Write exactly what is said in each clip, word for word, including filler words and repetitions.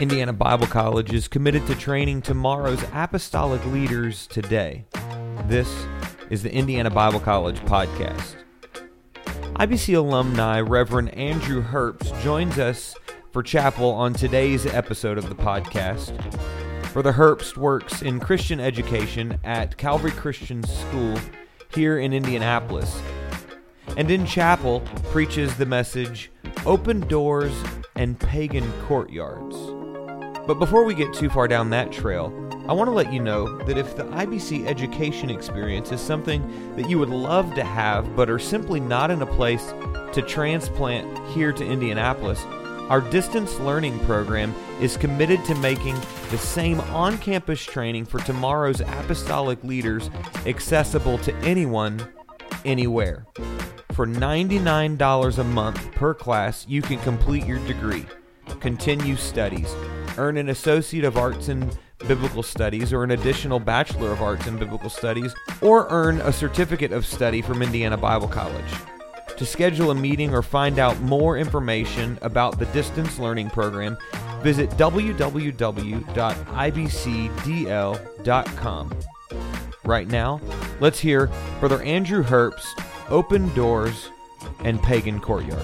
Indiana Bible College is committed to training tomorrow's apostolic leaders today. This is the Indiana Bible College podcast. I B C alumni Reverend Andrew Herbst joins us for chapel on today's episode of the podcast. Brother Herbst works in Christian education at Calvary Christian School here in Indianapolis, and in chapel preaches the message, Open Doors and Pagan Courtyards. But before we get too far down that trail, I want to let you know that if the I B C education experience is something that you would love to have but are simply not in a place to transplant here to Indianapolis, our distance learning program is committed to making the same on-campus training for tomorrow's apostolic leaders accessible to anyone, anywhere. For ninety-nine dollars a month per class, you can complete your degree, continue studies, earn an Associate of Arts in Biblical Studies or an additional Bachelor of Arts in Biblical Studies, or earn a Certificate of Study from Indiana Bible College. To schedule a meeting or find out more information about the distance learning program, visit w w w dot i b c d l dot com. Right now, let's hear Brother Andrew Herbst, Open Doors and Pagan Courtyards.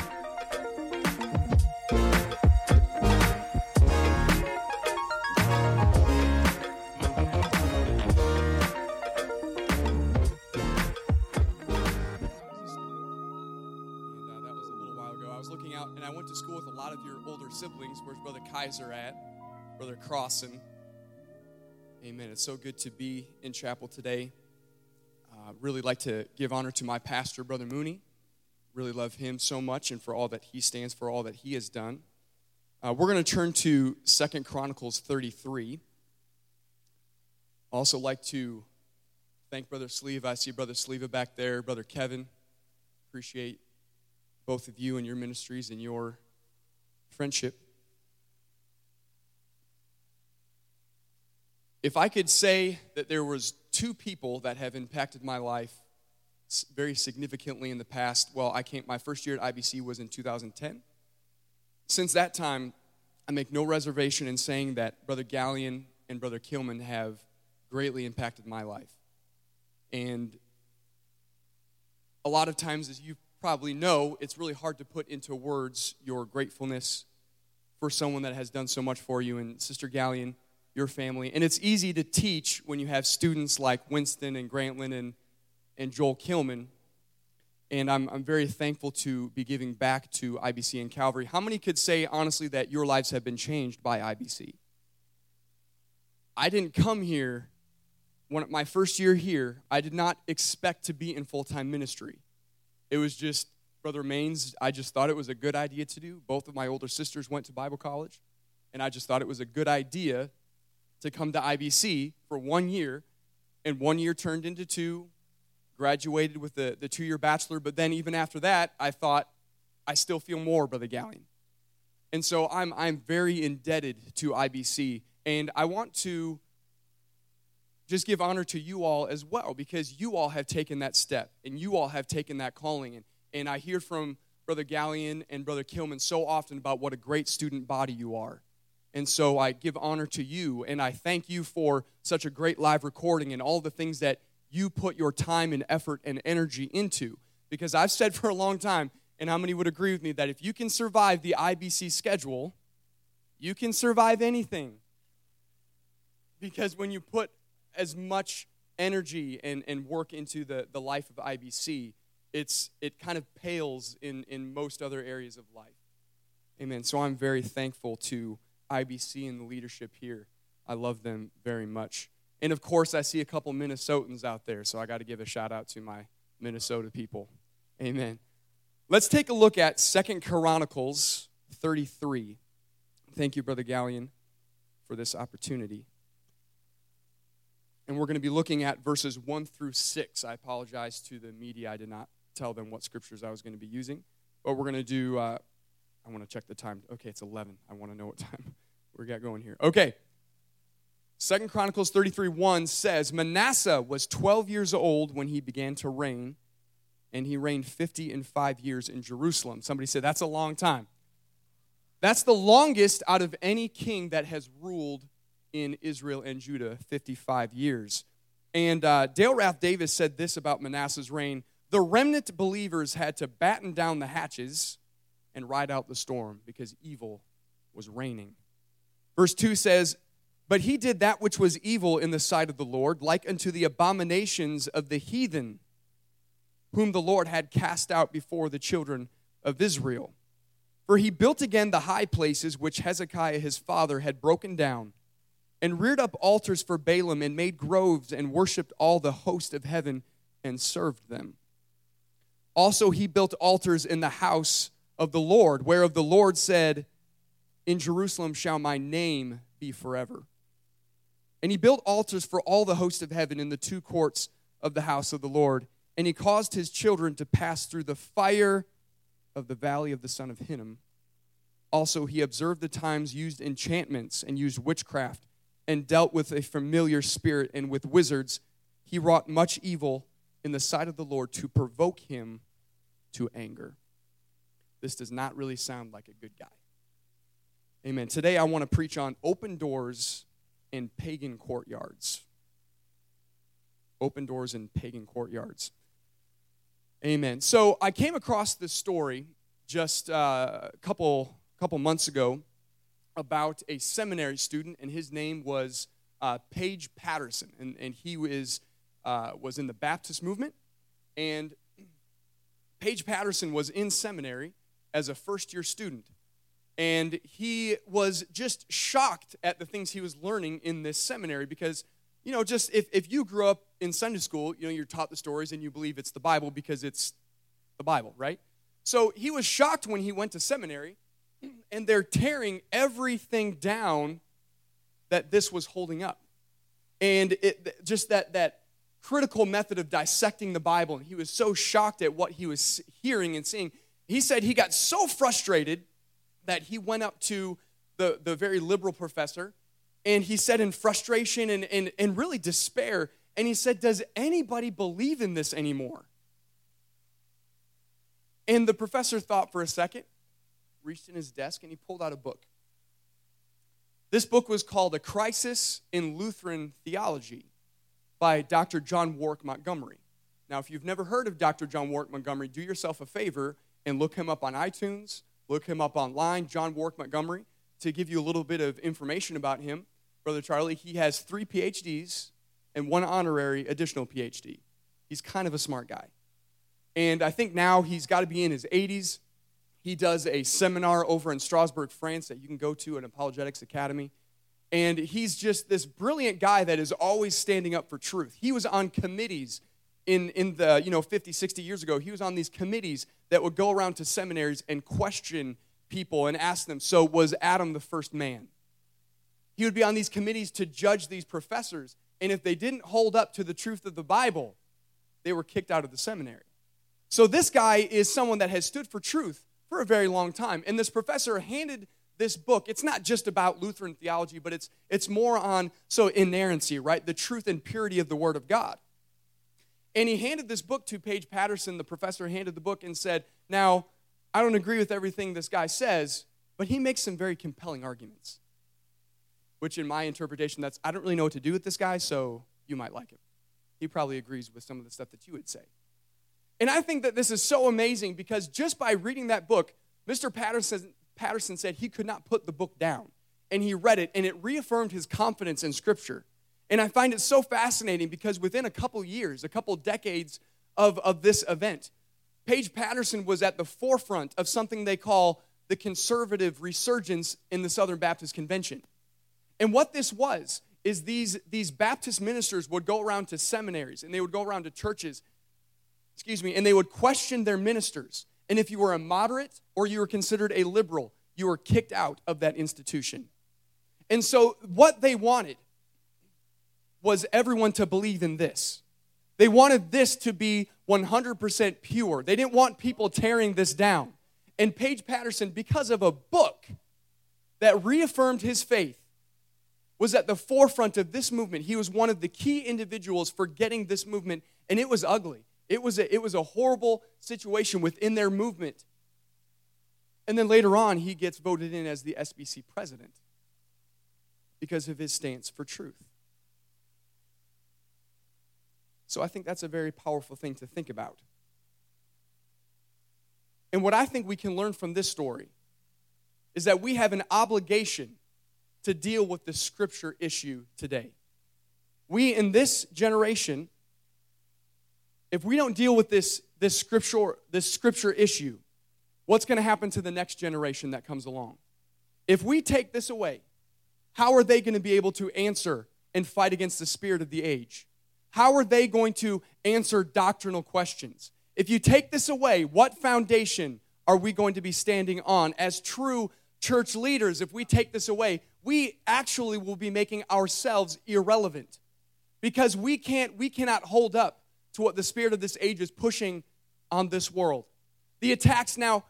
Siblings, where's Brother Kaiser at? Brother Crossan. Amen. It's so good to be in chapel today. Uh, really like to give honor to my pastor, Brother Mooney. Really love him so much and for all that he stands for, all that he has done. Uh, we're going to turn to Second Chronicles thirty-three. Also like to thank Brother Sleva. I see Brother Sleva back there, Brother Kevin. Appreciate both of you and your ministries and your friendship. If I could say that there was two people that have impacted my life very significantly in the past, well, I came, my first year at I B C was in two thousand ten. Since that time, I make no reservation in saying that Brother Gallion and Brother Kilman have greatly impacted my life. And a lot of times, as you probably know, it's really hard to put into words your gratefulness for someone that has done so much for you, and Sister Gallion, your family. And it's easy to teach when you have students like Winston and Grantlin and, and Joel Kilman. And I'm, I'm very thankful to be giving back to I B C and Calvary. How many could say, honestly, that your lives have been changed by I B C? I didn't come here, when my first year here, I did not expect to be in full-time ministry. It was just, Brother Maines, I just thought it was a good idea to do. Both of my older sisters went to Bible college, and I just thought it was a good idea to come to I B C for one year, and one year turned into two, graduated with the, the two-year bachelor, but then even after that, I thought, I still feel more, Brother Gallion. And so I'm, I'm very indebted to I B C, and I want to just give honor to you all as well, because you all have taken that step, and you all have taken that calling. And, and I hear from Brother Gallion and Brother Kilman so often about what a great student body you are. And so I give honor to you, and I thank you for such a great live recording and all the things that you put your time and effort and energy into. Because I've said for a long time, and how many would agree with me, that if you can survive the I B C schedule, you can survive anything. Because when you put as much energy and, and work into the, the life of I B C, it's it kind of pales in, in most other areas of life. Amen. So I'm very thankful to I B C and the leadership here. I love them very much. And of course, I see a couple Minnesotans out there, so I got to give a shout out to my Minnesota people. Amen. Let's take a look at Second Chronicles thirty-three. Thank you, Brother Gallion, for this opportunity. And we're going to be looking at verses one through six. I apologize to the media. I did not tell them what scriptures I was going to be using. But we're going to do, uh, I want to check the time. Okay, it's eleven. I want to know what time we got going here. Okay. Second Chronicles thirty-three one says, Manasseh was twelve years old when he began to reign, and he reigned fifty and five years in Jerusalem. Somebody said, that's a long time. That's the longest out of any king that has ruled in Israel and Judah, fifty-five years. And uh, Dale Rath Davis said this about Manasseh's reign: the remnant believers had to batten down the hatches and ride out the storm because evil was reigning. Verse two says, but he did that which was evil in the sight of the Lord, like unto the abominations of the heathen, whom the Lord had cast out before the children of Israel. For he built again the high places which Hezekiah his father had broken down, and reared up altars for Baalim, and made groves, and worshipped all the host of heaven, and served them. Also he built altars in the house of the Lord, whereof the Lord said, in Jerusalem shall my name be forever. And he built altars for all the host of heaven in the two courts of the house of the Lord. And he caused his children to pass through the fire of the valley of the son of Hinnom. Also he observed the times, used enchantments, and used witchcraft, and dealt with a familiar spirit and with wizards. He wrought much evil in the sight of the Lord to provoke him to anger. This does not really sound like a good guy. Amen. Today I want to preach on open doors in pagan courtyards. Open doors in pagan courtyards. Amen. So I came across this story just uh, a couple couple months ago about a seminary student, and his name was uh, Paige Patterson, and and he was uh, was in the Baptist movement, and Paige Patterson was in seminary as a first year student. And he was just shocked at the things he was learning in this seminary because, you know, just if, if you grew up in Sunday school, you know, you're taught the stories and you believe it's the Bible because it's the Bible, right? So he was shocked when he went to seminary, and they're tearing everything down that this was holding up. And it just that that critical method of dissecting the Bible, and he was so shocked at what he was hearing and seeing. He said he got so frustrated that he went up to the, the very liberal professor, and he said in frustration and, and, and really despair, and he said, does anybody believe in this anymore? And the professor thought for a second, reached in his desk, and he pulled out a book. This book was called A Crisis in Lutheran Theology by Doctor John Warwick Montgomery. Now, if you've never heard of Doctor John Warwick Montgomery, do yourself a favor and look him up on iTunes. Look him up online, John Warwick Montgomery, to give you a little bit of information about him. Brother Charlie, he has three P H Ds and one honorary additional P H D. He's kind of a smart guy. And I think now he's got to be in his eighties. He does a seminar over in Strasbourg, France, that you can go to at Apologetics Academy. And he's just this brilliant guy that is always standing up for truth. He was on committees in, in the, you know, fifty, sixty years ago. He was on these committees that would go around to seminaries and question people and ask them, so was Adam the first man? He would be on these committees to judge these professors, and if they didn't hold up to the truth of the Bible, they were kicked out of the seminary. So this guy is someone that has stood for truth for a very long time, and this professor handed this book. It's not just about Lutheran theology, but it's it's more on, so inerrancy, right? The truth and purity of the Word of God. And he handed this book to Paige Patterson. The professor handed the book and said, now, I don't agree with everything this guy says, but he makes some very compelling arguments. Which in my interpretation, that's, I don't really know what to do with this guy, so you might like him. He probably agrees with some of the stuff that you would say. And I think that this is so amazing because just by reading that book, Mister Patterson, Patterson said he could not put the book down. And he read it, and it reaffirmed his confidence in Scripture. And I find it so fascinating because within a couple years, a couple decades of, of this event, Paige Patterson was at the forefront of something they call the conservative resurgence in the Southern Baptist Convention. And what this was is these, these Baptist ministers would go around to seminaries, and they would go around to churches, excuse me, and they would question their ministers. And if you were a moderate or you were considered a liberal, you were kicked out of that institution. And so what they wanted was everyone to believe in this. They wanted this to be one hundred percent pure. They didn't want people tearing this down. And Paige Patterson, because of a book that reaffirmed his faith, was at the forefront of this movement. He was one of the key individuals for getting this movement, and it was ugly. It was a, it was a horrible situation within their movement. And then later on, he gets voted in as the S B C president because of his stance for truth. So I think that's a very powerful thing to think about. And what I think we can learn from this story is that we have an obligation to deal with the scripture issue today. We, in this generation, if we don't deal with this, this, scripture, this scripture issue, what's going to happen to the next generation that comes along? If we take this away, how are they going to be able to answer and fight against the spirit of the age? How are they going to answer doctrinal questions? If you take this away, what foundation are we going to be standing on as true church leaders? If we take this away, we actually will be making ourselves irrelevant because we can't, we cannot hold up to what the spirit of this age is pushing on this world. The attacks now,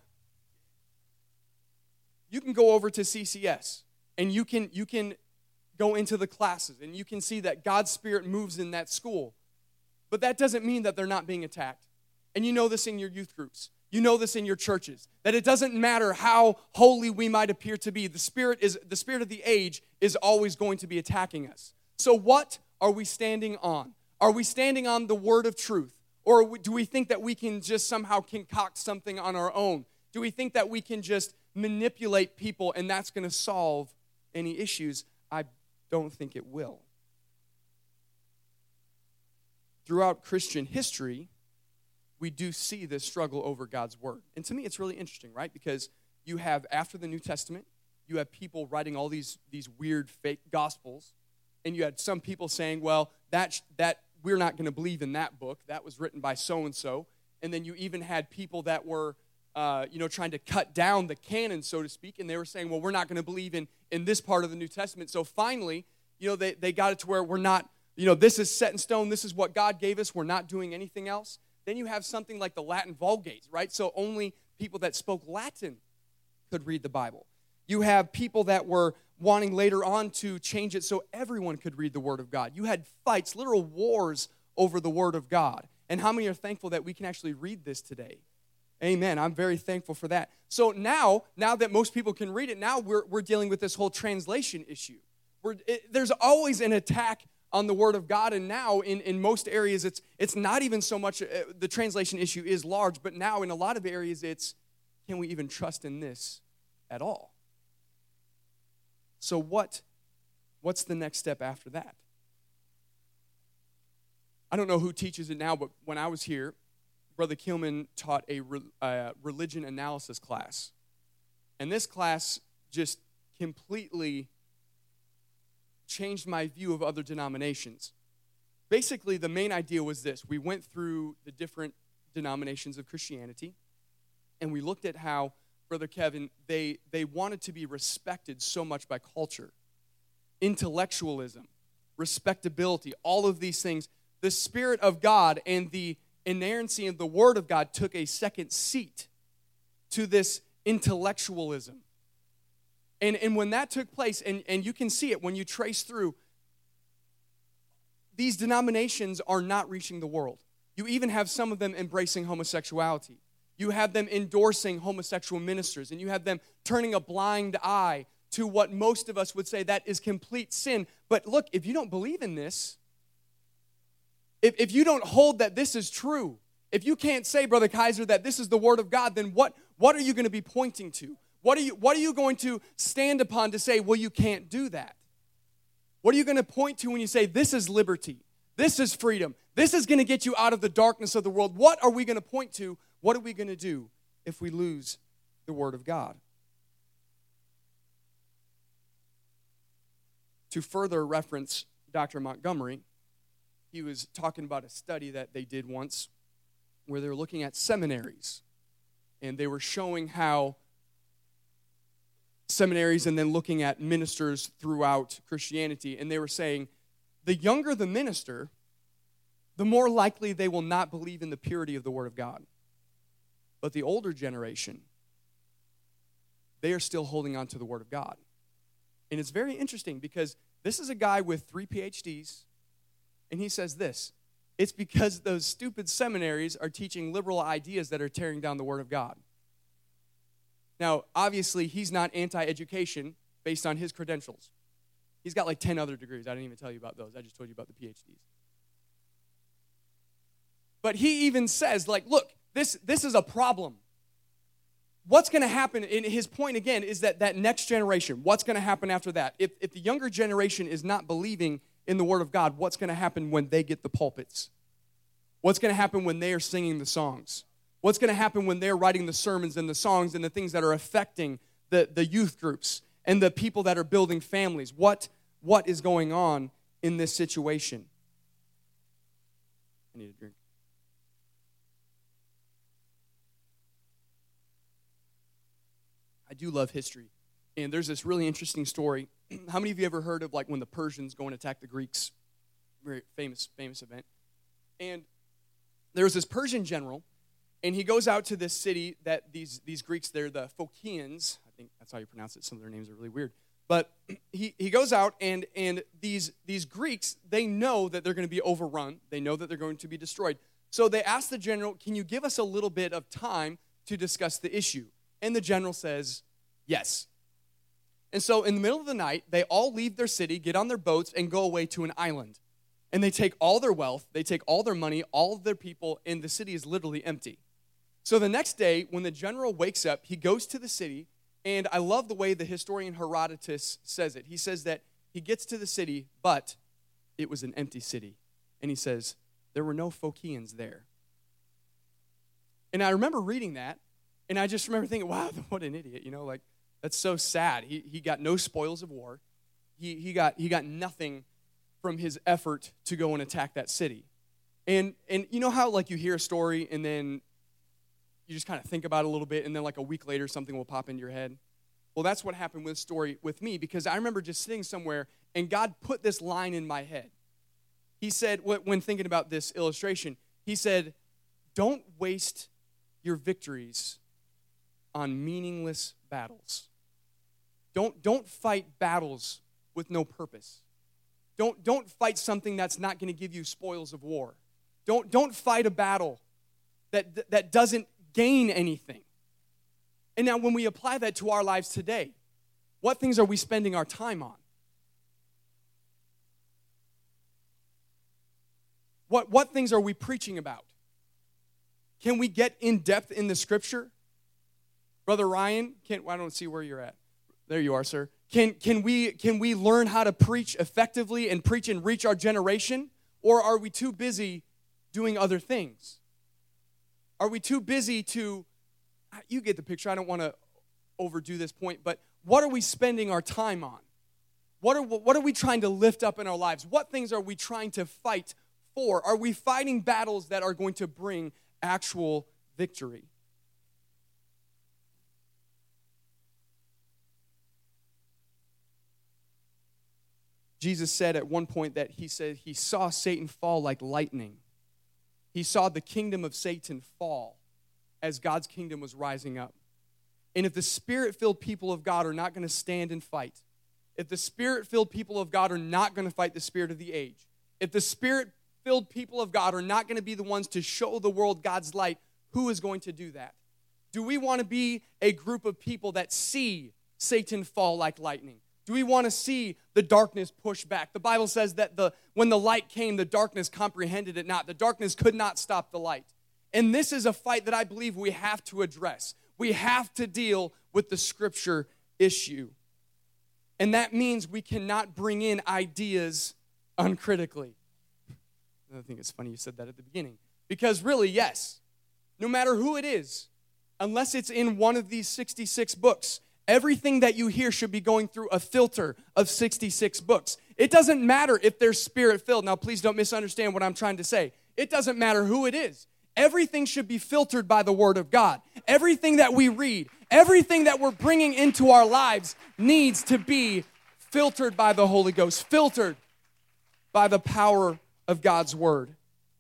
you can go over to C C S and you can, you can go into the classes and you can see that God's Spirit moves in that school. But that doesn't mean that they're not being attacked. And you know this in your youth groups. You know this in your churches. That it doesn't matter how holy we might appear to be. The spirit is the spirit of the age is always going to be attacking us. So what are we standing on? Are we standing on the word of truth? Or do we think that we can just somehow concoct something on our own? Do we think that we can just manipulate people and that's going to solve any issues? I don't think it will. Throughout Christian history, we do see this struggle over God's word. And to me, it's really interesting, right? Because you have, after the New Testament, you have people writing all these, these weird fake gospels, and you had some people saying, well, that, that we're not going to believe in that book. That was written by so-and-so. And then you even had people that were, uh, you know, trying to cut down the canon, so to speak, and they were saying, well, we're not going to believe in, in this part of the New Testament. So finally, you know, they, they got it to where we're not, you know, this is set in stone. This is what God gave us. We're not doing anything else. Then you have something like the Latin Vulgate, right? So only people that spoke Latin could read the Bible. You have people that were wanting later on to change it so everyone could read the Word of God. You had fights, literal wars over the Word of God. And how many are thankful that we can actually read this today? Amen. I'm very thankful for that. So now, now that most people can read it, now we're, we're dealing with this whole translation issue. We're, it, there's always an attack on the Word of God, and now in, in most areas, it's it's not even so much, uh, the translation issue is large, but now in a lot of areas, it's, can we even trust in this at all? So what, what's the next step after that? I don't know who teaches it now, but when I was here, Brother Kilman taught a re, uh, religion analysis class. And this class just completely changed my view of other denominations. Basically, the main idea was this. We went through the different denominations of Christianity, and we looked at how, Brother Kevin, they, they wanted to be respected so much by culture. Intellectualism, respectability, all of these things. The Spirit of God and the inerrancy of the Word of God took a second seat to this intellectualism. And, and when that took place, and, and you can see it when you trace through, these denominations are not reaching the world. You even have some of them embracing homosexuality. You have them endorsing homosexual ministers, and you have them turning a blind eye to what most of us would say that is complete sin. But look, if you don't believe in this, if, if you don't hold that this is true, if you can't say, Brother Kaiser, that this is the Word of God, then what, what are you going to be pointing to? What are you, what are you going to stand upon to say, well, you can't do that? What are you going to point to when you say, this is liberty, this is freedom, this is going to get you out of the darkness of the world? What are we going to point to? What are we going to do if we lose the Word of God? To further reference Doctor Montgomery, he was talking about a study that they did once where they were looking at seminaries, and they were showing how seminaries and then looking at ministers throughout Christianity, and they were saying the younger the minister, the more likely they will not believe in the purity of the Word of God. But the older generation, they are still holding on to the Word of God. And it's very interesting because this is a guy with three P H Ds, and he says this, it's because those stupid seminaries are teaching liberal ideas that are tearing down the Word of God. Now, obviously, he's not anti-education based on his credentials. He's got like ten other degrees. I didn't even tell you about those. I just told you about the P H Ds. But he even says, like, look, this, this is a problem. What's going to happen, and his point again is that that next generation, what's going to happen after that? If, if the younger generation is not believing in the Word of God, what's going to happen when they get the pulpits? What's going to happen when they are singing the songs? What's going to happen when they're writing the sermons and the songs and the things that are affecting the, the youth groups and the people that are building families? What, what is going on in this situation? I need a drink. I do love history. And there's this really interesting story. How many of you ever heard of like when the Persians go and attack the Greeks? Very famous, famous event. And there was this Persian general, and he goes out to this city that these, these Greeks, they're the Phocaeans. I think that's how you pronounce it. Some of their names are really weird. But he, he goes out, and, and these, these Greeks, they know that they're going to be overrun. They know that they're going to be destroyed. So they ask the general, can you give us a little bit of time to discuss the issue? And the general says, yes. And so in the middle of the night, they all leave their city, get on their boats, and go away to an island. And they take all their wealth, they take all their money, all of their people, and the city is literally empty. So the next day, when the general wakes up, he goes to the city, and I love the way the historian Herodotus says it. He says that he gets to the city, but it was an empty city. And he says, there were no Phocaeans there. And I remember reading that, and I just remember thinking, wow, what an idiot, you know, like, that's so sad. He he got no spoils of war. He he got he got nothing from his effort to go and attack that city. And and you know how like you hear a story and then you just kind of think about it a little bit and then like a week later something will pop into your head? Well, that's what happened with the story with me, because I remember just sitting somewhere and God put this line in my head. He said, when thinking about this illustration, he said, don't waste your victories on meaningless battles. Don't, don't fight battles with no purpose. Don't, don't fight something that's not going to give you spoils of war. Don't, don't fight a battle that, that doesn't gain anything. And now when we apply that to our lives today, what things are we spending our time on? What, what things are we preaching about? Can we get in depth in the Scripture? Brother Ryan, can, I don't see where you're at. There you are, sir. Can, can, we, can we learn how to preach effectively and preach and reach our generation? Or are we too busy doing other things? Are we too busy to, you get the picture, I don't want to overdo this point, but what are we spending our time on? What are, what are we trying to lift up in our lives? What things are we trying to fight for? Are we fighting battles that are going to bring actual victory? Jesus said at one point that he said he saw Satan fall like lightning. He saw the kingdom of Satan fall as God's kingdom was rising up. And if the Spirit-filled people of God are not going to stand and fight, if the Spirit-filled people of God are not going to fight the spirit of the age, if the Spirit-filled people of God are not going to be the ones to show the world God's light, who is going to do that? Do we want to be a group of people that see Satan fall like lightning? Do we want to see the darkness push back? The Bible says that the when the light came, the darkness comprehended it not. The darkness could not stop the light. And this is a fight that I believe we have to address. We have to deal with the Scripture issue. And that means we cannot bring in ideas uncritically. I think it's funny you said that at the beginning. Because really, yes, no matter who it is, unless it's in one of these sixty-six books, everything that you hear should be going through a filter of sixty-six books. It doesn't matter if they're Spirit-filled. Now, please don't misunderstand what I'm trying to say. It doesn't matter who it is. Everything should be filtered by the Word of God. Everything that we read, everything that we're bringing into our lives needs to be filtered by the Holy Ghost, filtered by the power of God's Word.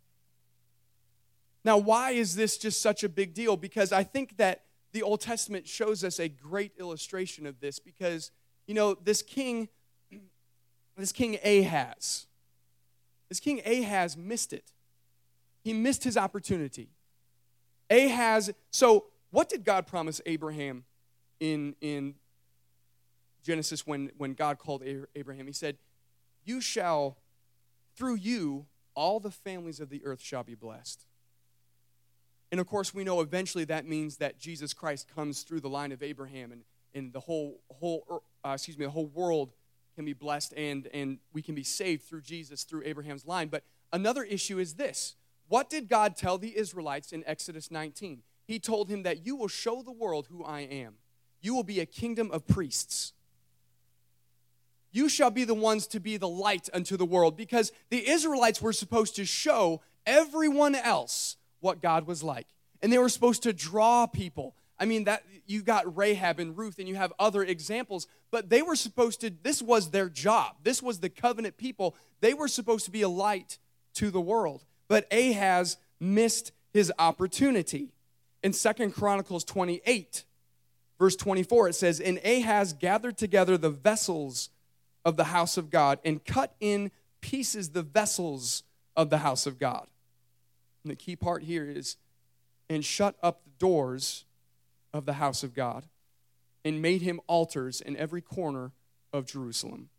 Now, why is this just such a big deal? Because I think that the Old Testament shows us a great illustration of this, because, you know, this king, this king Ahaz, this king Ahaz missed it. He missed his opportunity. Ahaz, so what did God promise Abraham in, in Genesis when, when God called Abraham. He said, you shall, through you, all the families of the earth shall be blessed. And of course, we know eventually that means that Jesus Christ comes through the line of Abraham, and, and the whole whole uh, excuse me, the whole world can be blessed, and, and we can be saved through Jesus, through Abraham's line. But another issue is this. What did God tell the Israelites in Exodus nineteen? He told him that you will show the world who I am. You will be a kingdom of priests. You shall be the ones to be the light unto the world, because the Israelites were supposed to show everyone else what God was like. And they were supposed to draw people. I mean, that you got Rahab and Ruth, and you have other examples, but they were supposed to, this was their job. This was the covenant people. They were supposed to be a light to the world. But Ahaz missed his opportunity. In Second Chronicles twenty-eight, verse twenty-four, it says, and Ahaz gathered together the vessels of the house of God and cut in pieces the vessels of the house of God. And the key part here is, and shut up the doors of the house of God, and made him altars in every corner of Jerusalem.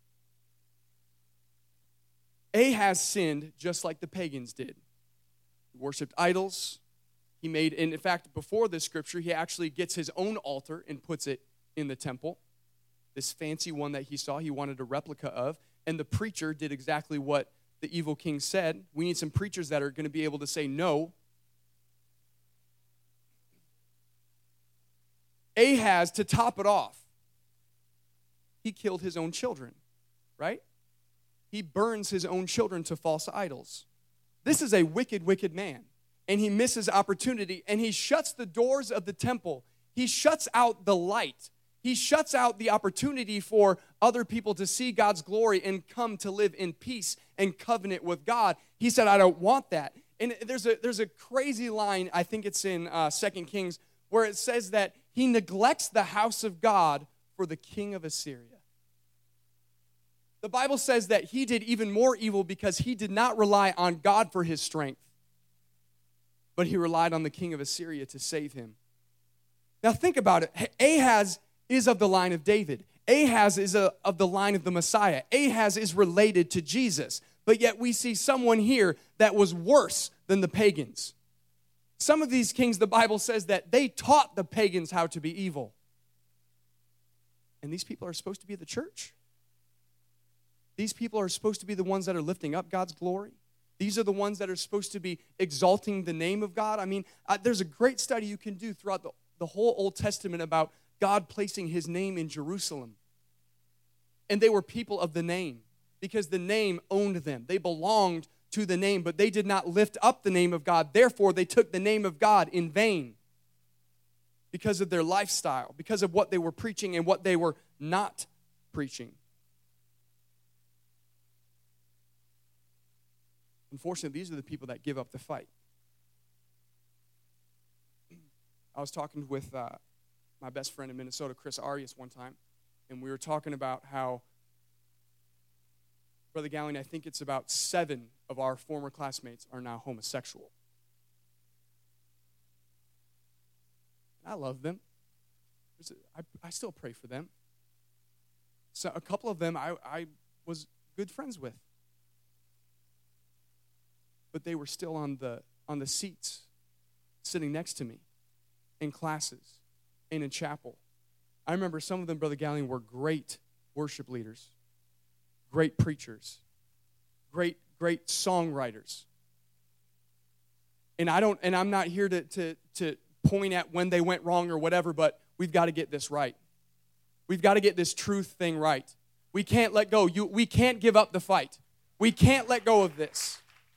Ahaz sinned just like the pagans did. He worshipped idols. He made, and in fact, before this scripture, he actually gets his own altar and puts it in the temple. This fancy one that he saw, he wanted a replica of. And the preacher did exactly what the evil king said. We need some preachers that are going to be able to say no. Ahaz, to top it off, he killed his own children, right? He burns his own children to false idols. This is a wicked, wicked man. And he misses opportunity, and he shuts the doors of the temple. He shuts out the light. He shuts out the opportunity for other people to see God's glory and come to live in peace and covenant with God. He said, I don't want that. And there's a, there's a crazy line, I think it's in uh, Second Kings, where it says that he neglects the house of God for the king of Assyria. The Bible says that he did even more evil because he did not rely on God for his strength, but he relied on the king of Assyria to save him. Now think about it. Ahaz is of the line of David. Ahaz is a, of the line of the Messiah. Ahaz is related to Jesus. But yet we see someone here that was worse than the pagans. Some of these kings, the Bible says that they taught the pagans how to be evil. And these people are supposed to be the church. These people are supposed to be the ones that are lifting up God's glory. These are the ones that are supposed to be exalting the name of God. I mean, uh, there's a great study you can do throughout the, the whole Old Testament about God placing his name in Jerusalem. And they were people of the name because the name owned them. They belonged to the name, but they did not lift up the name of God. Therefore, they took the name of God in vain because of their lifestyle, because of what they were preaching and what they were not preaching. Unfortunately, these are the people that give up the fight. I was talking with uh, my best friend in Minnesota, Chris Arias, one time, and we were talking about how, Brother Gallion, I think it's about seven of our former classmates are now homosexual. I love them. A, I, I still pray for them. So a couple of them I, I was good friends with. But they were still on the on the seats, sitting next to me, in classes, and in chapel. I remember some of them, Brother Gallion, were great worship leaders, great preachers, great, great songwriters. And I don't, and I'm not here to to to point at when they went wrong or whatever, but we've got to get this right. We've got to get this truth thing right. We can't let go. You, we can't give up the fight. We can't let go of this.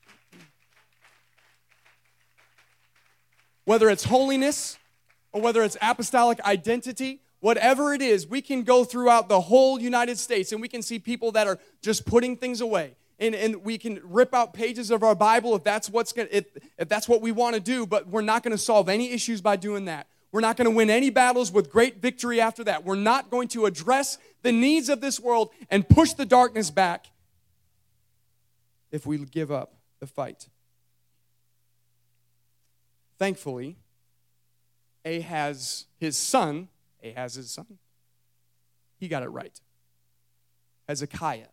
Whether it's holiness or whether it's apostolic identity, whatever it is, we can go throughout the whole United States and we can see people that are just putting things away. And, and we can rip out pages of our Bible if that's what's gonna, if, if that's what we want to do, but we're not going to solve any issues by doing that. We're not going to win any battles with great victory after that. We're not going to address the needs of this world and push the darkness back if we give up the fight. Thankfully, Ahaz, his son, Ahaz's son. He got it right. Hezekiah.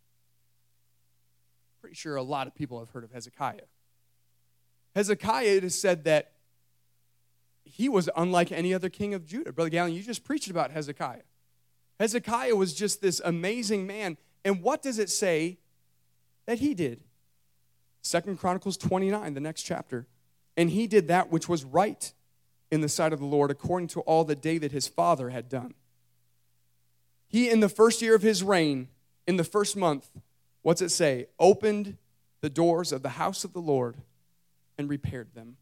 Pretty sure a lot of people have heard of Hezekiah. Hezekiah, it is said that he was unlike any other king of Judah. Brother Gallon, you just preached about Hezekiah. Hezekiah was just this amazing man. And what does it say that he did? Second Chronicles twenty-nine, the next chapter. And he did that which was right in the sight of the Lord, according to all that David his father had done. He, in the first year of his reign, in the first month, what's it say? Opened the doors of the house of the Lord and repaired them.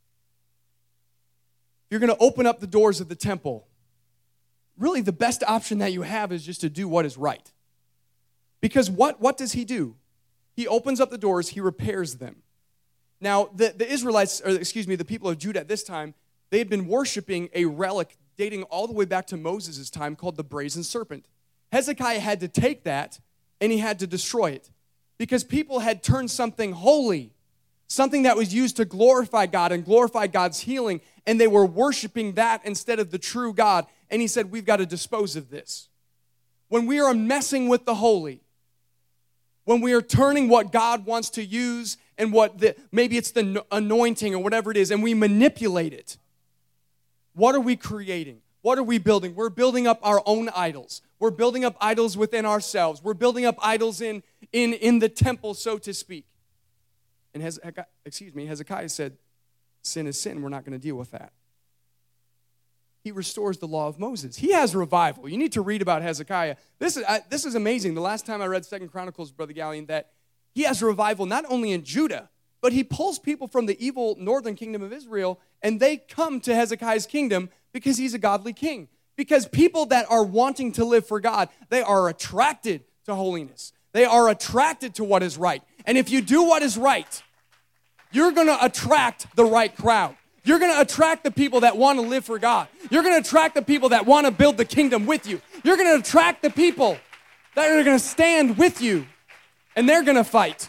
If you're going to open up the doors of the temple, really the best option that you have is just to do what is right. Because what, what does he do? He opens up the doors, he repairs them. Now, the, the Israelites, or excuse me, the people of Judah at this time, they had been worshiping a relic dating all the way back to Moses' time called the brazen serpent. Hezekiah had to take that and he had to destroy it because people had turned something holy, something that was used to glorify God and glorify God's healing, and they were worshiping that instead of the true God. And he said, we've got to dispose of this. When we are messing with the holy, when we are turning what God wants to use and what the, maybe it's the anointing or whatever it is, and we manipulate it, what are we creating? What are we building? We're building up our own idols. We're building up idols within ourselves. We're building up idols in, in, in the temple, so to speak. And Hezekiah, excuse me, Hezekiah said, sin is sin. We're not going to deal with that. He restores the law of Moses. He has revival. You need to read about Hezekiah. This is, I, this is amazing. The last time I read Second Chronicles, Brother Gallion, that he has revival not only in Judah, but he pulls people from the evil northern kingdom of Israel, and they come to Hezekiah's kingdom because he's a godly king. Because people that are wanting to live for God, they are attracted to holiness. They are attracted to what is right. And if you do what is right, you're going to attract the right crowd. You're going to attract the people that want to live for God. You're going to attract the people that want to build the kingdom with you. You're going to attract the people that are going to stand with you, and they're going to fight.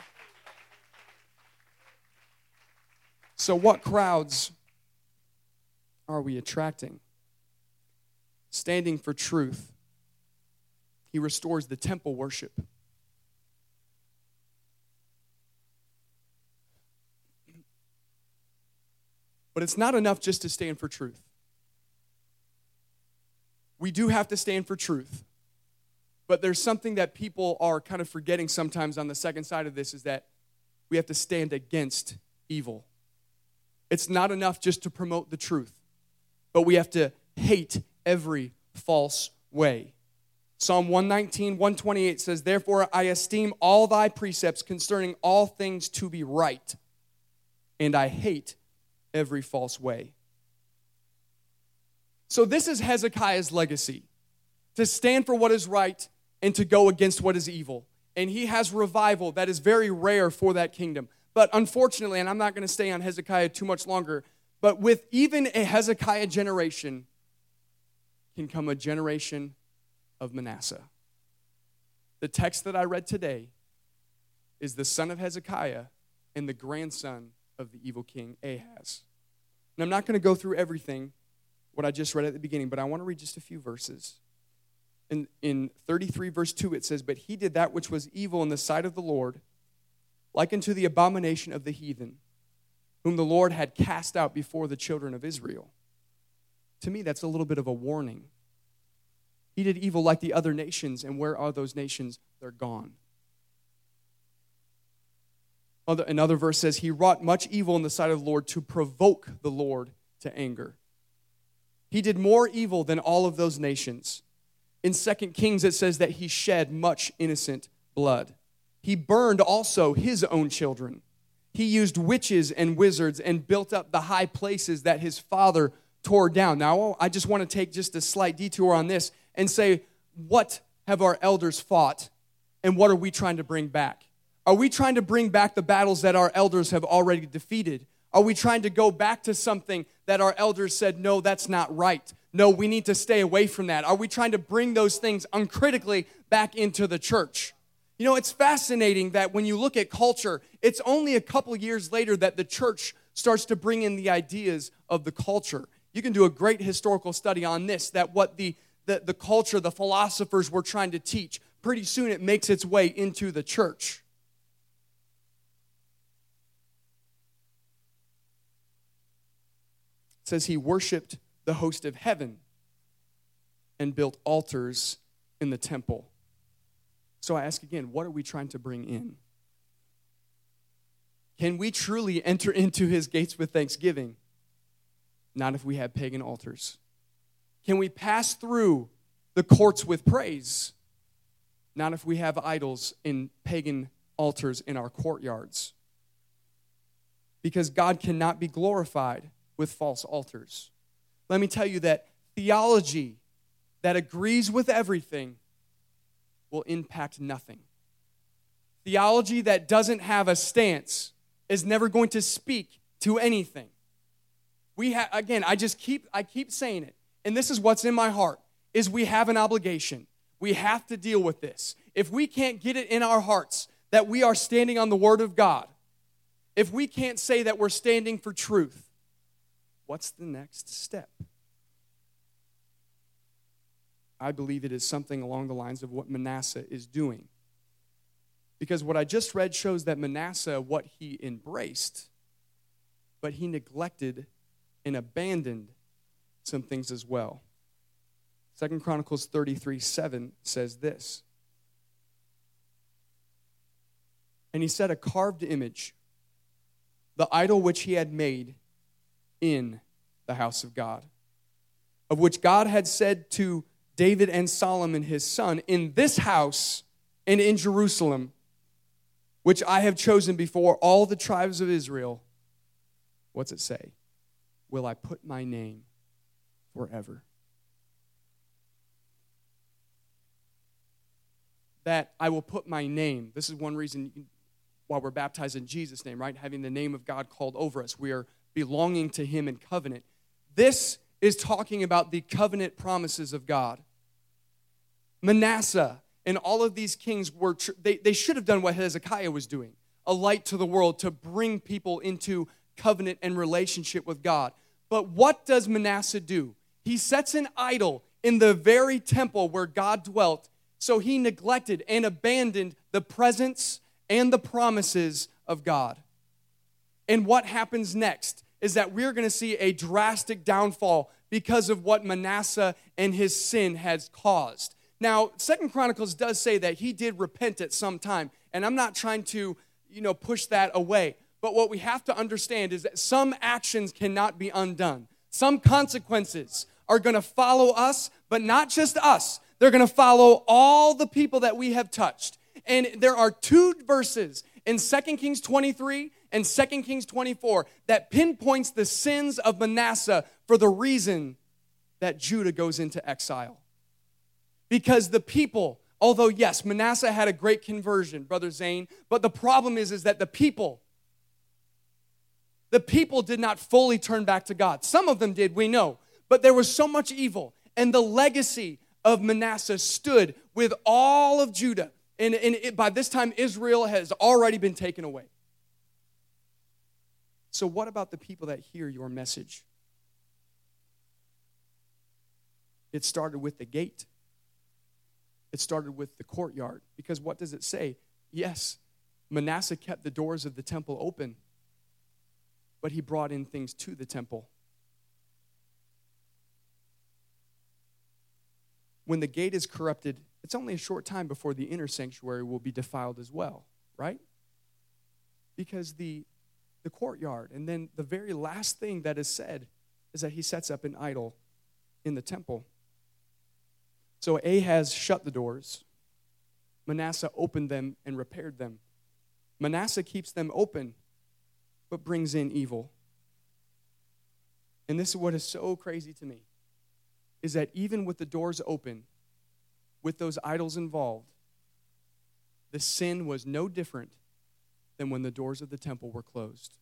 So what crowds are we attracting? Standing for truth. He restores the temple worship. But it's not enough just to stand for truth. We do have to stand for truth. But there's something that people are kind of forgetting sometimes on the second side of this, is that we have to stand against evil. It's not enough just to promote the truth, but we have to hate every false way. Psalm one nineteen, one twenty-eight says, therefore I esteem all thy precepts concerning all things to be right, and I hate every false way. So this is Hezekiah's legacy, to stand for what is right and to go against what is evil. And he has revival that is very rare for that kingdom. But unfortunately, and I'm not going to stay on Hezekiah too much longer, but with even a Hezekiah generation can come a generation of Manasseh. The text that I read today is the son of Hezekiah and the grandson of the evil king Ahaz. And I'm not going to go through everything, what I just read at the beginning, but I want to read just a few verses. In, in thirty-three verse two, it says, but he did that which was evil in the sight of the Lord, like unto the abomination of the heathen, whom the Lord had cast out before the children of Israel. To me, that's a little bit of a warning. He did evil like the other nations, and where are those nations? They're gone. Another verse says, he wrought much evil in the sight of the Lord to provoke the Lord to anger. He did more evil than all of those nations. In Second Kings, it says that he shed much innocent blood. He burned also his own children. He used witches and wizards and built up the high places that his father tore down. Now, I just want to take just a slight detour on this and say, what have our elders fought, and what are we trying to bring back? Are we trying to bring back the battles that our elders have already defeated? Are we trying to go back to something that our elders said, no, that's not right? No, we need to stay away from that. Are we trying to bring those things uncritically back into the church? You know, it's fascinating that when you look at culture, it's only a couple years later that the church starts to bring in the ideas of the culture. You can do a great historical study on this, that what the, the, the culture, the philosophers were trying to teach, pretty soon it makes its way into the church. It says he worshiped the host of heaven and built altars in the temple. So I ask again, what are we trying to bring in? Can we truly enter into his gates with thanksgiving? Not if we have pagan altars. Can we pass through the courts with praise? Not if we have idols and pagan altars in our courtyards. Because God cannot be glorified with false altars. Let me tell you that theology that agrees with everything will impact nothing. Theology that doesn't have a stance is never going to speak to anything. We have, again, I just keep, I keep saying it, and this is what's in my heart, is we have an obligation. We have to deal with this. If we can't get it in our hearts that we are standing on the Word of God, if we can't say that we're standing for truth, what's the next step? I believe it is something along the lines of what Manasseh is doing. Because what I just read shows that Manasseh, what he embraced, but he neglected and abandoned some things as well. Second Chronicles thirty-three seven says this. And he set a carved image, the idol which he had made in the house of God, of which God had said to David and Solomon his son, in this house and in Jerusalem, which I have chosen before all the tribes of Israel, what's it say? Will I put my name forever. That I will put my name. This is one reason you can, while we're baptized in Jesus' name, right? Having the name of God called over us. We are belonging to him in covenant. This is talking about the covenant promises of God. Manasseh and all of these kings, were they, they should have done what Hezekiah was doing. A light to the world to bring people into covenant and relationship with God. But what does Manasseh do? He sets an idol in the very temple where God dwelt. So he neglected and abandoned the presence and the promises of God. And what happens next is that we're going to see a drastic downfall because of what Manasseh and his sin has caused. Now, Second Chronicles does say that he did repent at some time, and I'm not trying to, you know, push that away. But what we have to understand is that some actions cannot be undone. Some consequences are going to follow us, but not just us. They're going to follow all the people that we have touched. And there are two verses in Second Kings twenty-three and Second Kings twenty-four that pinpoints the sins of Manasseh for the reason that Judah goes into exile. Because the people, although yes, Manasseh had a great conversion, Brother Zane, but the problem is, is that the people, the people did not fully turn back to God. Some of them did, we know, but there was so much evil, and the legacy of Manasseh stood with all of Judah. And, and it, by this time, Israel has already been taken away. So what about the people that hear your message? It started with the gate. It started with the courtyard. Because what does it say? Yes, Manasseh kept the doors of the temple open, but he brought in things to the temple. When the gate is corrupted, it's only a short time before the inner sanctuary will be defiled as well, right? Because the, the courtyard, and then the very last thing that is said is that he sets up an idol in the temple. So Ahaz shut the doors. Manasseh opened them and repaired them. Manasseh keeps them open, but brings in evil. And this is what is so crazy to me, is that even with the doors open, with those idols involved, the sin was no different than when the doors of the temple were closed.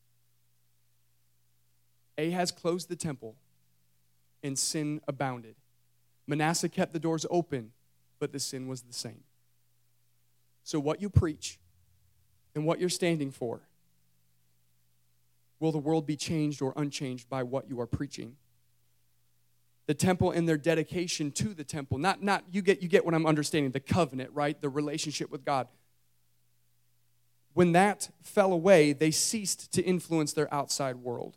Ahaz closed the temple, and sin abounded. Manasseh kept the doors open, but the sin was the same. So what you preach and what you're standing for, will the world be changed or unchanged by what you are preaching? the temple and their dedication to the temple. Not, not you get, you get what I'm understanding, the covenant, right? The relationship with God. When that fell away, they ceased to influence their outside world.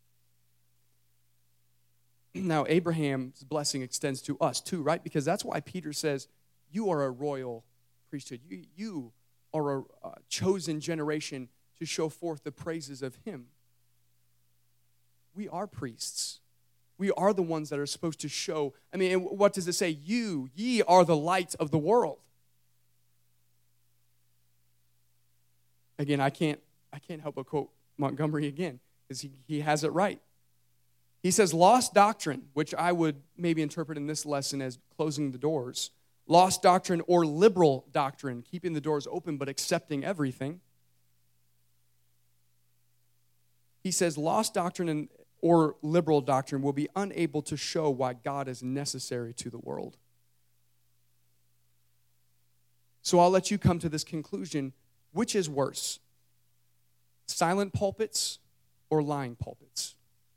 Now, Abraham's blessing extends to us too, right? Because that's why Peter says, you are a royal priesthood. You, you are a uh, chosen generation to show forth the praises of him. We are priests. We are the ones that are supposed to show. I mean, what does it say? You, ye are the light of the world. Again, I can't, I can't help but quote Montgomery again, because he, he has it right. He says, lost doctrine, which I would maybe interpret in this lesson as closing the doors. Lost doctrine or liberal doctrine, keeping the doors open but accepting everything. He says, lost doctrine and, or liberal doctrine will be unable to show why God is necessary to the world. So I'll let you come to this conclusion. Which is worse, silent pulpits or lying pulpits?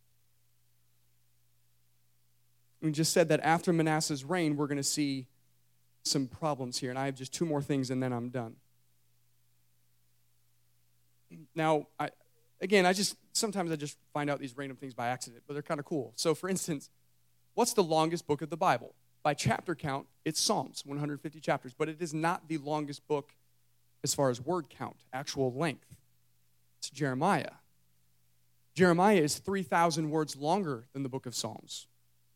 We just said that after Manasseh's reign, we're going to see some problems here. And I have just two more things, and then I'm done. Now, I, again, I just sometimes I just find out these random things by accident, but they're kind of cool. So, for instance, what's the longest book of the Bible? By chapter count, it's Psalms, one hundred fifty chapters, but it is not the longest book as far as word count, actual length. It's Jeremiah. Jeremiah is three thousand words longer than the book of Psalms.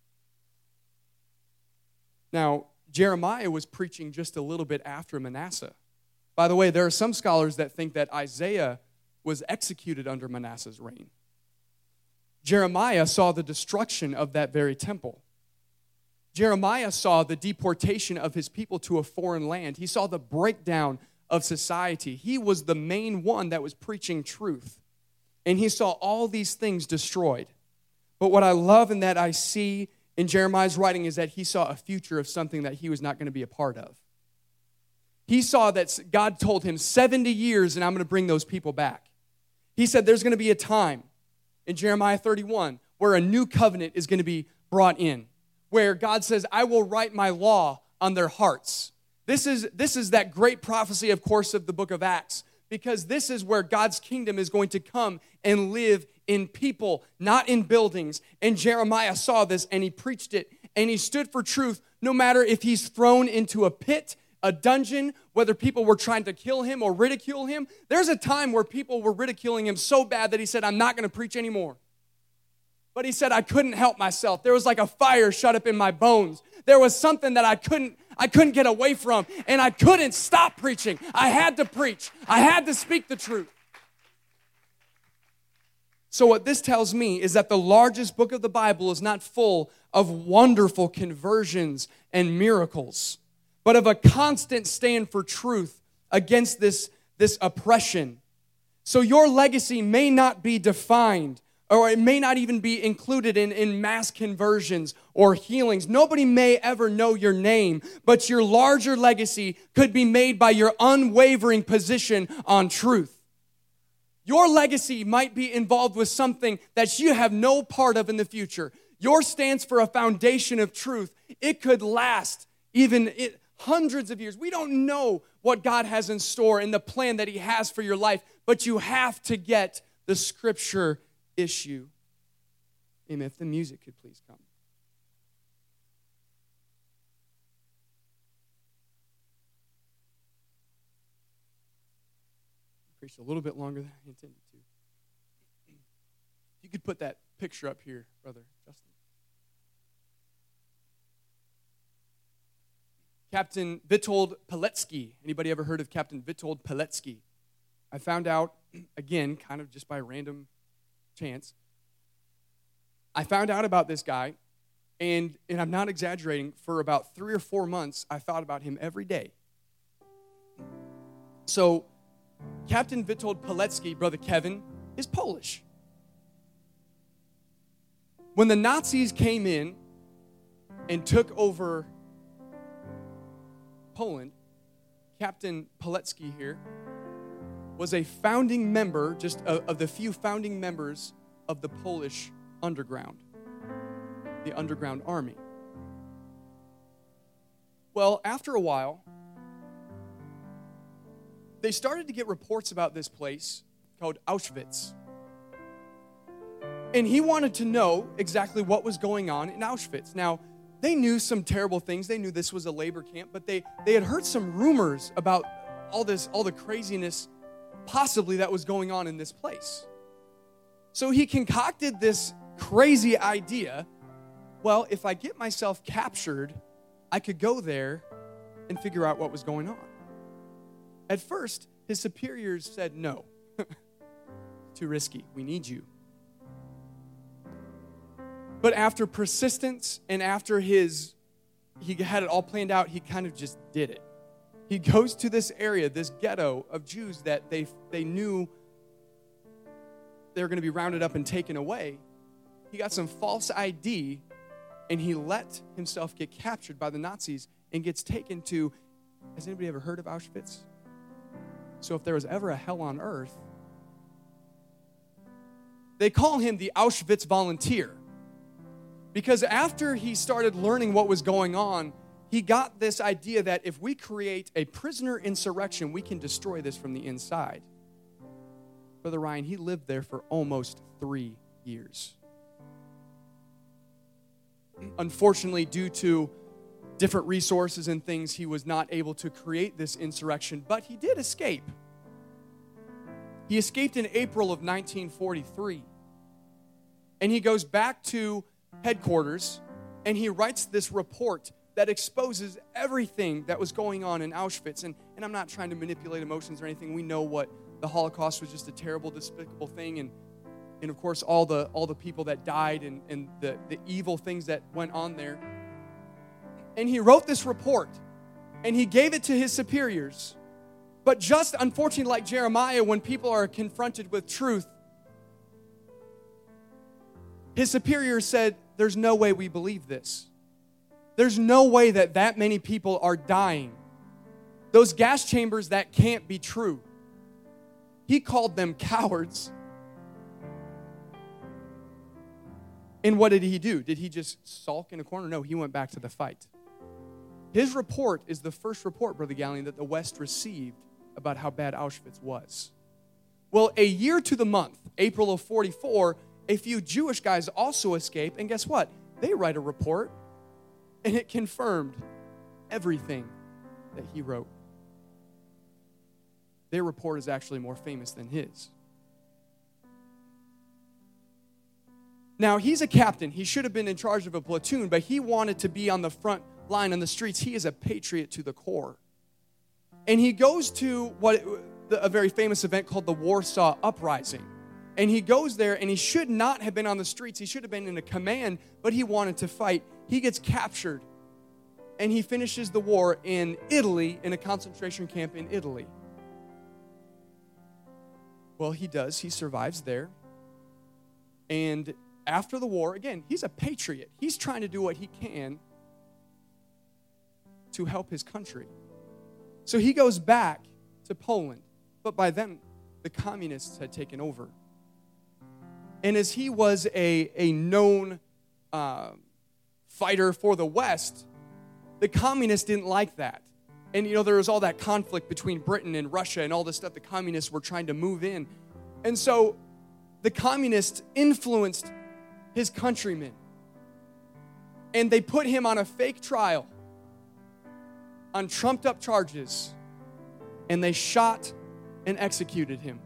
Now, Jeremiah was preaching just a little bit after Manasseh. By the way, there are some scholars that think that Isaiah was executed under Manasseh's reign. Jeremiah saw the destruction of that very temple. Jeremiah saw the deportation of his people to a foreign land. He saw the breakdown of society. He was the main one that was preaching truth. And he saw all these things destroyed. But what I love and that I see in Jeremiah's writing is that he saw a future of something that he was not going to be a part of. He saw that God told him seventy years and I'm going to bring those people back. He said there's going to be a time in Jeremiah thirty-one where a new covenant is going to be brought in, where God says, I will write my law on their hearts. This is, this is that great prophecy, of course, of the book of Acts, because this is where God's kingdom is going to come and live in people, not in buildings. And Jeremiah saw this, and he preached it, and he stood for truth, no matter if he's thrown into a pit, a dungeon, whether people were trying to kill him or ridicule him. There's a time where people were ridiculing him so bad that he said, I'm not going to preach anymore. But he said, I couldn't help myself. There was like a fire shut up in my bones. There was something that I couldn't I couldn't get away from, and I couldn't stop preaching. I had to preach. I had to speak the truth. So what this tells me is that the largest book of the Bible is not full of wonderful conversions and miracles, but of a constant stand for truth against this, this oppression. So your legacy may not be defined, or it may not even be included in, in mass conversions or healings. Nobody may ever know your name, but your larger legacy could be made by your unwavering position on truth. Your legacy might be involved with something that you have no part of in the future. Yours stands for a foundation of truth. It could last even it, hundreds of years. We don't know what God has in store and the plan that He has for your life, but you have to get the Scripture issue. Amen. If the music could please come. I preached a little bit longer than I intended to. You could put that picture up here, Brother Justin. Captain Witold Pilecki. Anybody ever heard of Captain Witold Pilecki? I found out, again, kind of just by random chance. I found out about this guy, and, and I'm not exaggerating, for about three or four months, I thought about him every day. So, Captain Witold Pilecki, Brother Kevin, is Polish. When the Nazis came in and took over Poland, Captain Pilecki here was a founding member, just of, of the few founding members of the Polish underground, the underground army. Well, after a while, they started to get reports about this place called Auschwitz. And he wanted to know exactly what was going on in Auschwitz. Now, they knew some terrible things. They knew this was a labor camp, but they, they had heard some rumors about all this, all the craziness possibly that was going on in this place. So he concocted this crazy idea. Well, if I get myself captured, I could go there and figure out what was going on. At first, his superiors said, no, too risky. We need you. But after persistence and after his, he had it all planned out, he kind of just did it. He goes to this area, this ghetto of Jews that they, they knew they were going to be rounded up and taken away. He got some false I D, and he let himself get captured by the Nazis and gets taken to, has anybody ever heard of Auschwitz? So if there was ever a hell on earth, they call him the Auschwitz volunteer. Because after he started learning what was going on, he got this idea that if we create a prisoner insurrection, we can destroy this from the inside. Brother Ryan, he lived there for almost three years. Unfortunately, due to different resources and things, he was not able to create this insurrection, but he did escape. He escaped in April of nineteen forty-three. And he goes back to headquarters, and he writes this report that exposes everything that was going on in Auschwitz. And, and I'm not trying to manipulate emotions or anything. We know what the Holocaust was, just a terrible, despicable thing. And, and of course, all the all the people that died and, and the, the evil things that went on there. And he wrote this report, and he gave it to his superiors. But just, unfortunately, like Jeremiah, when people are confronted with truth, his superiors said, there's no way we believe this. There's no way that that many people are dying. Those gas chambers, that can't be true. He called them cowards. And what did he do? Did he just sulk in a corner? No, he went back to the fight. His report is the first report, Brother Gallion, that the West received about how bad Auschwitz was. Well, a year to the month, April of forty-four, a few Jewish guys also escape, and guess what? They write a report, and it confirmed everything that he wrote. Their report is actually more famous than his. Now, he's a captain. He should have been in charge of a platoon, but he wanted to be on the front line on the streets. He is a patriot to the core. And he goes to what a very famous event called the Warsaw Uprising. And he goes there, and he should not have been on the streets. He should have been in a command, but he wanted to fight. He gets captured, and he finishes the war in Italy, in a concentration camp in Italy. Well, he does. He survives there. And after the war, again, he's a patriot. He's trying to do what he can to help his country. So he goes back to Poland, but by then, the communists had taken over. And as he was a, a known uh, fighter for the West, the communists didn't like that. And, you know, there was all that conflict between Britain and Russia and all this stuff the communists were trying to move in. And so the communists influenced his countrymen. And they put him on a fake trial on trumped-up charges. And they shot and executed him.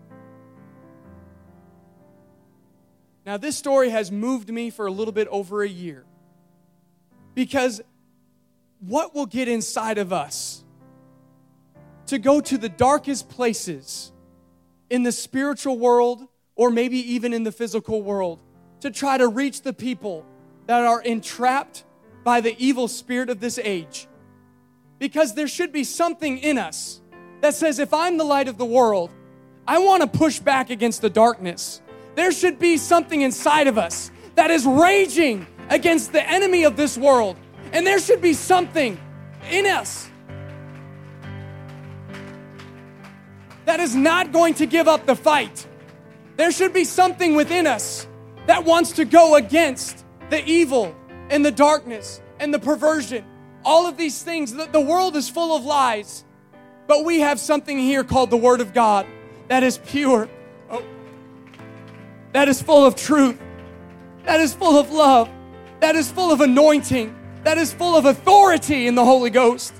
Now, this story has moved me for a little bit over a year. Because what will get inside of us to go to the darkest places in the spiritual world or maybe even in the physical world to try to reach the people that are entrapped by the evil spirit of this age? Because there should be something in us that says, if I'm the light of the world, I want to push back against the darkness. There should be something inside of us that is raging against the enemy of this world. And there should be something in us that is not going to give up the fight. There should be something within us that wants to go against the evil and the darkness and the perversion. All of these things, the, the world is full of lies. But we have something here called the Word of God that is pure, oh, that is full of truth, that is full of love, that is full of anointing, that is full of authority in the Holy Ghost.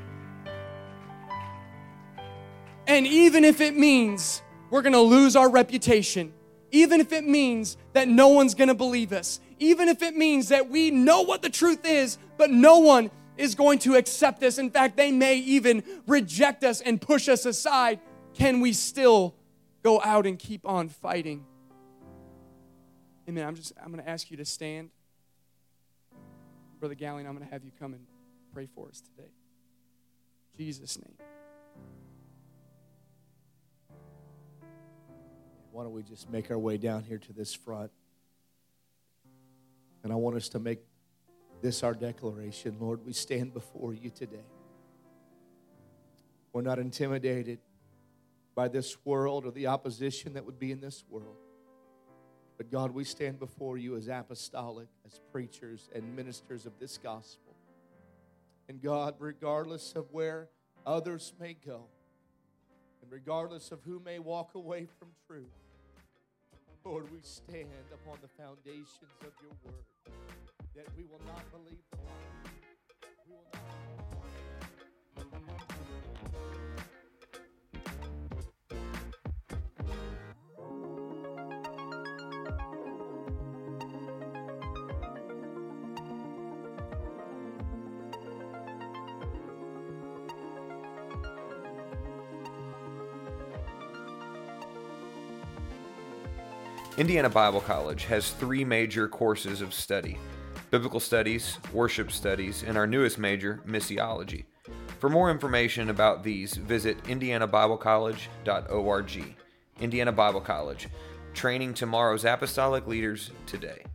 And even if it means we're going to lose our reputation, even if it means that no one's going to believe us, even if it means that we know what the truth is, but no one is going to accept us. In fact, they may even reject us and push us aside. Can we still go out and keep on fighting? Amen. I'm just, I'm going to ask you to stand. Brother Gallion, I'm going to have you come and pray for us today. In Jesus' name. Why don't we just make our way down here to this front? And I want us to make this our declaration. Lord, we stand before you today. We're not intimidated by this world or the opposition that would be in this world. But God, we stand before you as apostolic, as preachers and ministers of this gospel. And God, regardless of where others may go, and regardless of who may walk away from truth, Lord, we stand upon the foundations of your word, that we will not believe the lie. We will not. Indiana Bible College has three major courses of study: Biblical Studies, Worship Studies, and our newest major, Missiology. For more information about these, visit indiana bible college dot org. Indiana Bible College, training tomorrow's apostolic leaders today.